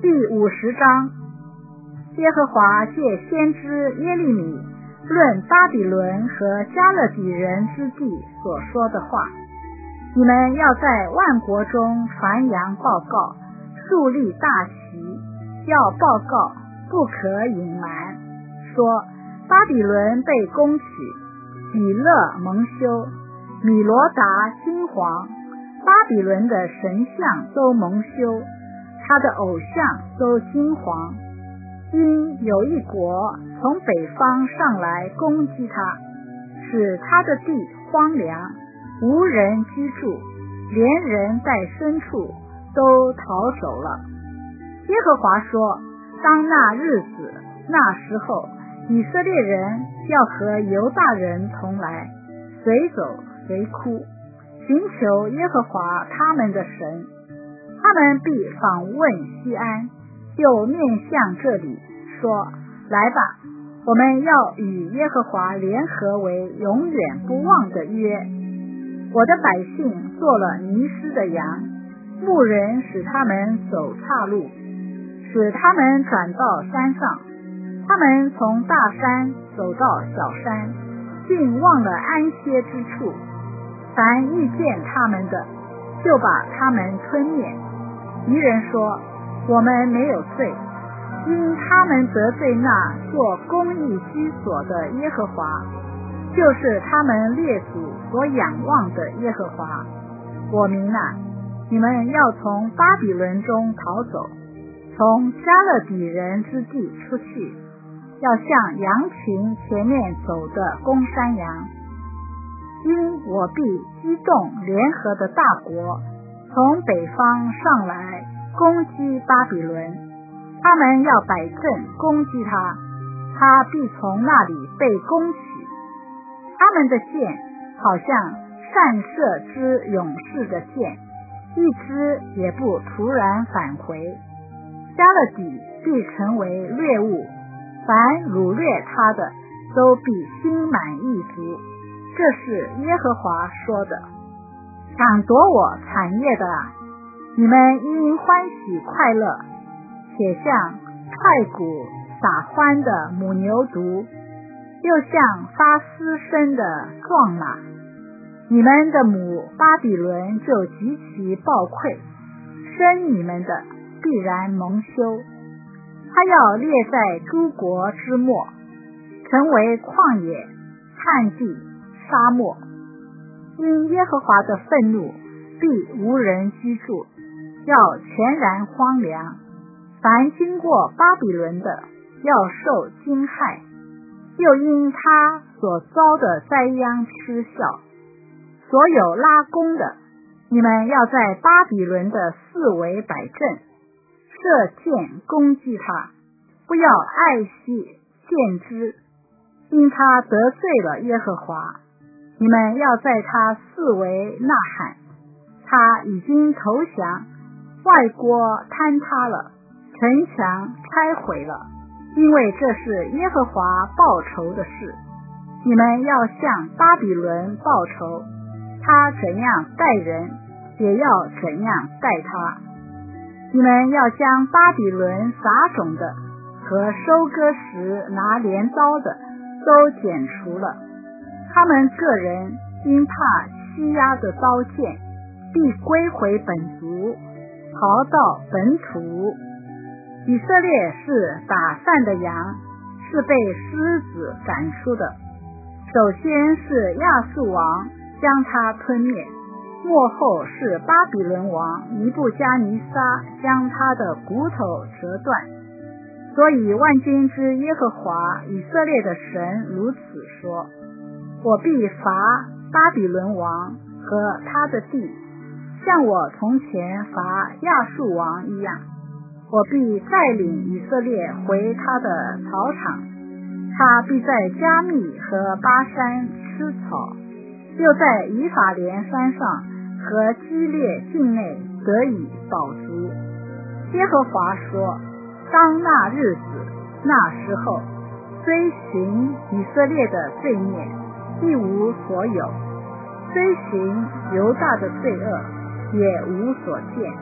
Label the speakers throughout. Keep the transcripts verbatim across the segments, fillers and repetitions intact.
Speaker 1: 第五十章，耶和华借先知耶利米论巴比伦和加勒底人之地所说的话。你们要在万国中传扬报告，树立大旗，要报告，不可隐瞒，说巴比伦被攻取，比勒蒙羞，米罗达金黄，巴比伦的神像都蒙羞，他的偶像都金黄，因有一国从北方上来攻击他，使他的地荒凉，无人居住，连人在深处都逃走了。耶和华说，当那日子那时候，以色列人要和犹大人同来，随走随哭，寻求耶和华他们的神。他们必访问西安，又面向这里，说，来吧，我们要与耶和华联合为永远不忘的约。我的百姓做了迷失的羊，牧人使他们走岔路，使他们转到山上，他们从大山走到小山，竟忘了安歇之处。凡遇见他们的，就把他们吞灭。敌人说，我们没有罪，因他们得罪那做公义居所的耶和华，就是他们列祖所仰望的耶和华。我民啊，你们要从巴比伦中逃走，从加勒底人之地出去，要像羊群前面走的公山羊。因我必激动联合的大国，从北方上来攻击巴比伦，他们要摆阵攻击他，他必从那里被攻取。他们的箭好像善射之勇士的箭，一支也不突然返回。加勒底必成为掠物，凡掳掠他的都必心满意足。这是耶和华说的。抢夺我产业的啊，你们应欢喜快乐，且像踹鼓撒欢的母牛犊，又像发嘶声的壮马。你们的母巴比伦就极其暴愧，生你们的必然蒙羞。他要列在诸国之末，成为旷野、旱地、沙漠。因耶和华的愤怒，必无人居住，要全然荒凉。凡经过巴比伦的，要受惊骇，又因他所遭的灾殃嗤笑。所有拉弓的，你们要在巴比伦的四围摆阵，射箭攻击他，不要爱惜箭支，因他得罪了耶和华。你们要在他四围呐喊，他已经投降，外郭坍塌了，城墙拆毁了，因为这是耶和华报仇的事。你们要向巴比伦报仇，他怎样待人，也要怎样待他。你们要将巴比伦撒种的和收割时拿镰刀的都剪除了。他们个人因怕欺压的刀剑，必归回本族，逃到本土。以色列是打散的羊，是被狮子赶出的。首先是亚述王将他吞灭，末后是巴比伦王尼布加尼撒将他的骨头折断。所以万军之耶和华以色列的神如此说，我必罚巴比伦王和他的地，像我从前罚亚述王一样。我必带领以色列回他的草场，他必在加密和巴山吃草，又在以法莲山上和基列境内得以饱足。耶和华说，当那日子那时候，追寻以色列的罪孽一无所有，追寻犹大的罪恶也无所见。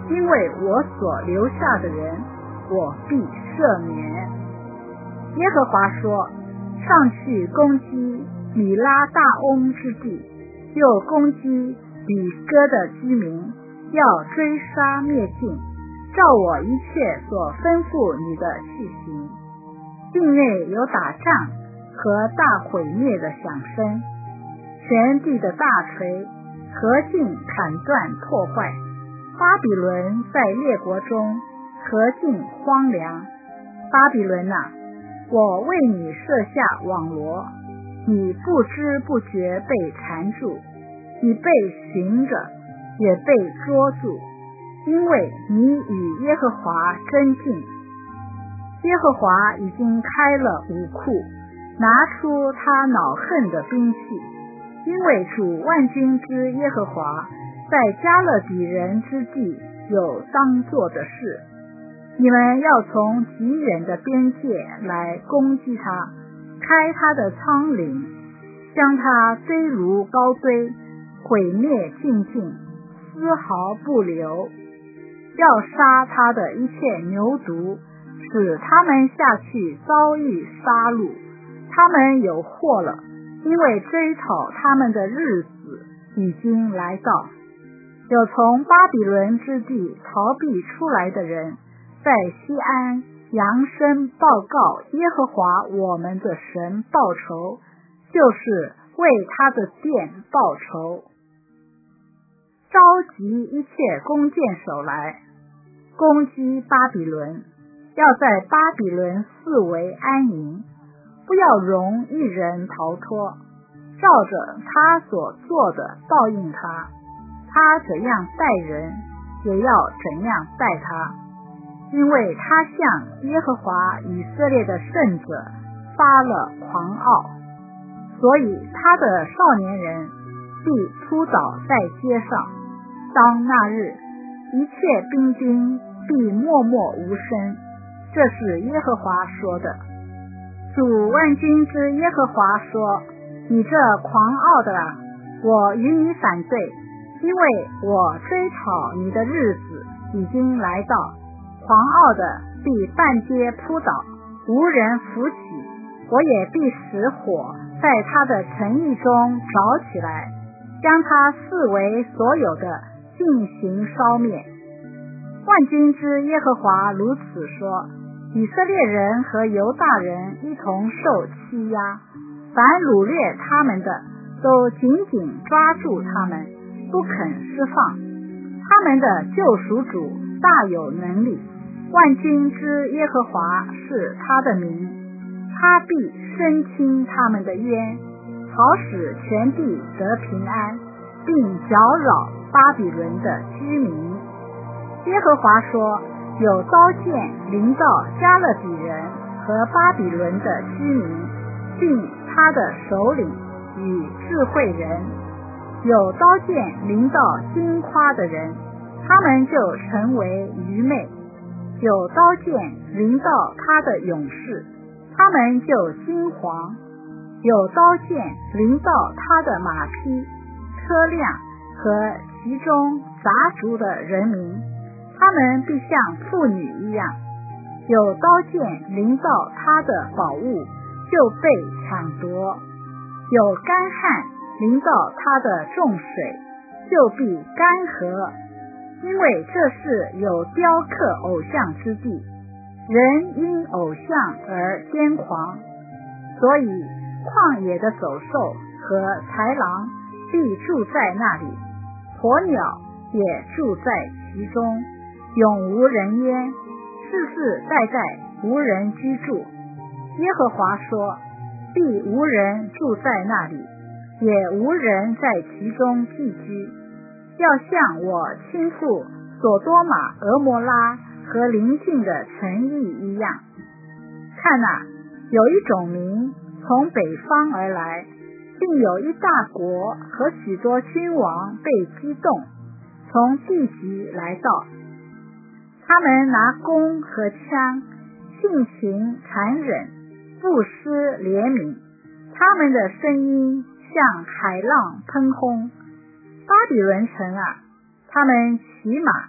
Speaker 1: 因为我所留下的人，我必赦免。耶和华说，上去攻击米拉大翁之地，又攻击比哥的居民，要追杀灭尽，照我一切所吩咐你的去行。境内有打仗和大毁灭的响声，全地的大锤何尽砍断破坏，巴比伦在列国中何尽荒凉。巴比伦啊，我为你设下网罗，你不知不觉被缠住，你被寻着，也被捉住，因为你与耶和华争竞。耶和华已经开了武库，拿出他恼恨的兵器，因为主万军之耶和华在加勒底人之地有当做的事。你们要从极远的边界来攻击他，开他的仓廪，将他堆如高堆，毁灭尽尽，丝毫不留。要杀他的一切牛犊，使他们下去遭遇杀戮。他们有祸了，因为追讨他们的日子已经来到。有从巴比伦之地逃避出来的人，在西安扬声报告耶和华我们的神报仇，就是为他的殿报仇。召集一切弓箭手来攻击巴比伦，要在巴比伦四围安营，不要容一人逃脱，照着他所做的报应他，他怎样待人，也要怎样待他，因为他向耶和华以色列的圣者发了狂傲，所以他的少年人必扑倒在街上。当那日，一切兵丁必默默无声。这是耶和华说的。主万军之耶和华说，你这狂傲的啊，我与你反对，因为我追讨你的日子已经来到。狂傲的必半街扑倒，无人扶起，我也必使火在他的城邑中着起来，将他四围所有的进行烧灭。万军之耶和华如此说，以色列人和犹大人一同受欺压，凡掳掠他们的都紧紧抓住他们，不肯释放。他们的救赎主大有能力，万军之耶和华是他的名，他必伸清他们的冤，好使全地得平安，并搅扰巴比伦的居民。耶和华说，有刀剑临到加勒底人和巴比伦的居民，并他的首领与智慧人，有刀剑临到矜夸的人，他们就成为愚昧，有刀剑临到他的勇士，他们就惊惶，有刀剑临到他的马匹、车辆和其中杂族的人民，他们必像妇女一样。有刀剑临到他的宝物，就被抢夺；有干旱临到他的众水，就必干涸。因为这是有雕刻偶像之地，人因偶像而癫狂，所以旷野的走兽和豺狼必住在那里，鸵鸟也住在其中，永无人烟，世世代代无人居住。耶和华说，必无人住在那里，也无人在其中寄居，要像我倾覆所多玛、俄摩拉和邻近的城邑一样。看哪，有一种民从北方而来，并有一大国和许多君王被激动，从地极来到。他们拿弓和枪，性情残忍，不失怜悯，他们的声音像海浪喷轰。巴比伦城啊，他们骑马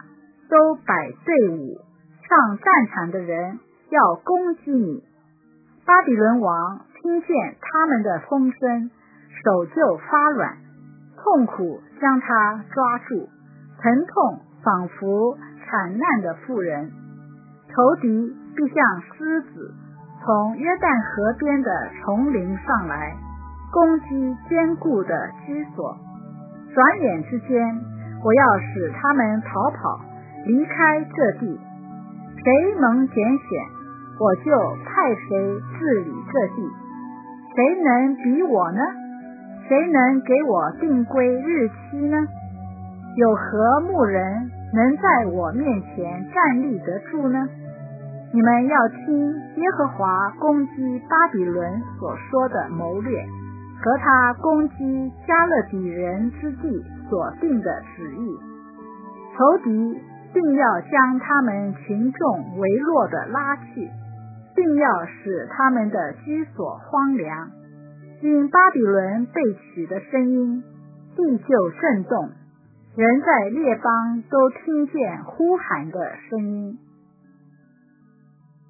Speaker 1: 都摆队伍，上战场的人要攻击你。巴比伦王听见他们的风声，手就发软，痛苦将他抓住，疼痛仿佛惨难的妇人。仇敌必像狮子从约旦河边的丛林上来，攻击坚固的居所。转眼之间，我要使他们逃跑，离开这地。谁蒙拣选，我就派谁治理这地。谁能比我呢？谁能给我定规日期呢？有何牧人能在我面前站立得住呢？你们要听耶和华攻击巴比伦所说的谋略，和他攻击加勒底人之地所定的旨意。仇敌定要将他们群众围落的拉去，并要使他们的居所荒凉。因巴比伦被取的声音，地就震动，人在列邦都听见呼喊的声音。